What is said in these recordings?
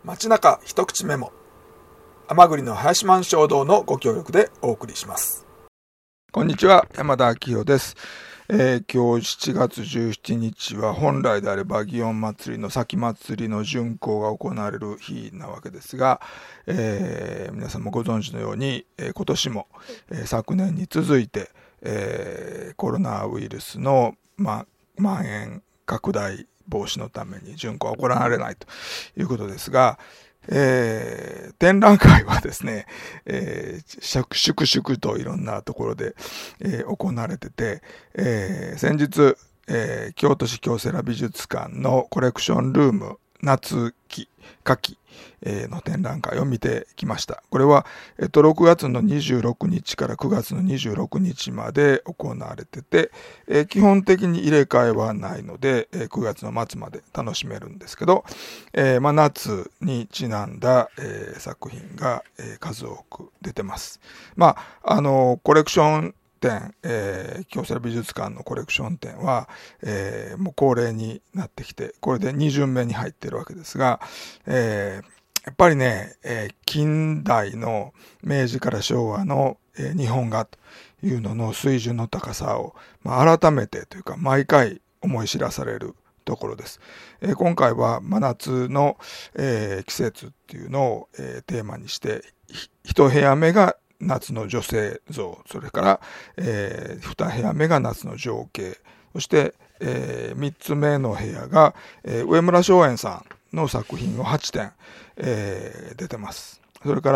街中一口メモ、甘栗の林満衝動のご協力でお送りします。こんにちは、山田明宏です。今日7月17日は本来であれば祇園祭の前祭の巡行が行われる日なわけですが、皆さんもご存知のように、今年も、昨年に続いて、コロナウイルスの、蔓延拡大防止のために巡行は行われないということですが、展覧会はですね、粛々といろんなところで、行われてて、先日、京都市京セラ美術館のコレクションルーム夏季の展覧会を見てきました。これは、6月の26日から9月の26日まで行われてて、基本的に入れ替えはないので、9月の末まで楽しめるんですけど、夏にちなんだ、作品が、数多く出てます。コレクション展、京セラ美術館のコレクション展は、もう恒例になってきて、これで2巡目に入っているわけですが、やっぱりね、近代の明治から昭和の、日本画というのの水準の高さを、改めてというか毎回思い知らされるところです。今回は真夏の、季節っていうのを、テーマにして、一部屋目が夏の女性像、それから、二部屋目が夏の情景、そして、三つ目の部屋が、上村松園さんの作品を8点、出てます。それから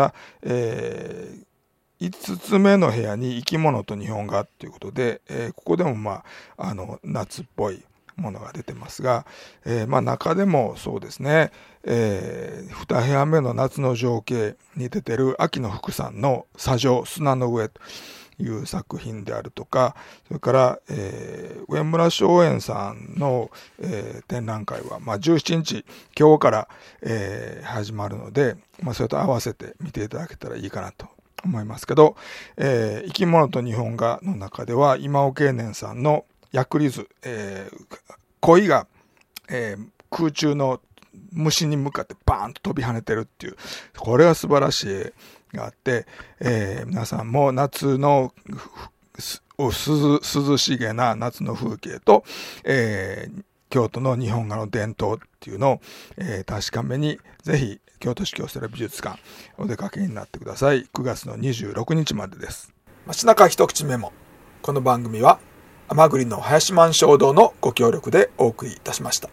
、5つ目の部屋に生き物と日本画ということで、ここでも夏っぽいものが出てますが、中でもそうですね、2部屋目の夏の情景に出てる秋野福さんの砂上砂の上という作品であるとか、それから、上村松園さんの、展覧会は、17日今日から、始まるので、それと合わせて見ていただけたらいいかなと思いますけど、生き物と日本画の中では今尾慶年さんの薬理図、鯉が、空中の虫に向かってバーンと飛び跳ねてるっていう、これは素晴らしい絵があって、皆さんも夏の涼しげな夏の風景と、京都の日本画の伝統っていうのを、確かめにぜひ京都市京セラ美術館お出かけになってください。9月の26日までです。街中一口メモ。この番組は甘栗の林満衝動のご協力でお送りいたしました。